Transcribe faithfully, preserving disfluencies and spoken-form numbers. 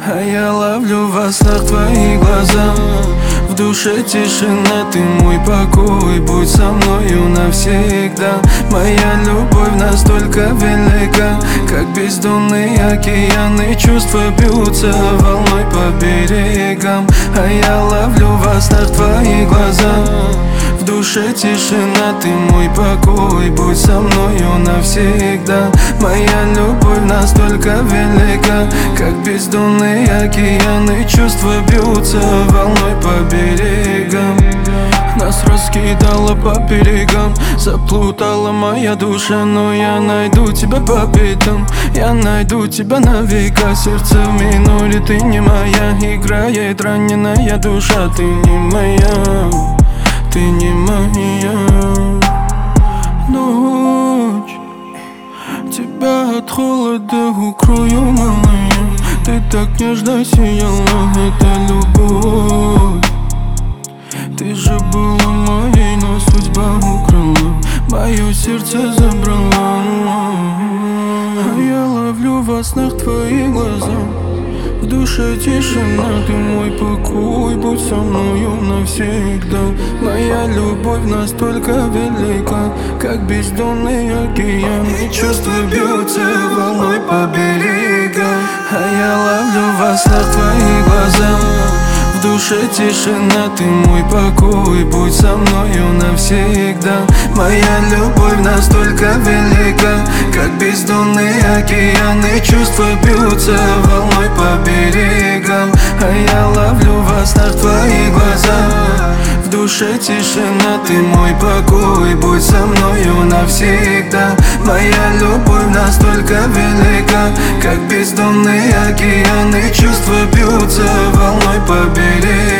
А я ловлю во снах твои глаза. В душе тишина, ты мой покой. Будь со мною навсегда. Моя любовь настолько велика, как бездонные океаны. Чувства бьются волной по берегам. А я ловлю во снах твои глаза. В душе тишина, ты мой покой. Будь со мною навсегда. Моя любовь настолько велика, как бездонные океаны. Чувства бьются волной по берегам. Нас раскидало по берегам, заплутала моя душа. Но я найду тебя по пятам, я найду тебя на века. Сердце в миноре, ты не моя. Играет раненая душа, ты не моя, ты не моя. Ночь, тебя от холода укрою, малая. Ты так нежно сияла, это любовь. Ты же была моей, но судьба украла, мое сердце забрала. А я ловлю во снах твои глаза. В душе тишина, ты мой покой. Будь со мною навсегда. Моя любовь настолько велика, как бездонный океан. И чувства бьются волной по берегам. А я ловлю во снах твои глаза. В душе тишина, ты мой покой. Будь со мною навсегда. Моя любовь настолько велика, как бездонные океаны. Чувства бьются волной по берегам. А я ловлю во снах твои глаза. В душе тишина, ты мой покой. Будь со мною навсегда. Моя любовь настолько велика, как бездонные океаны. Чувства бьются волной по берегам.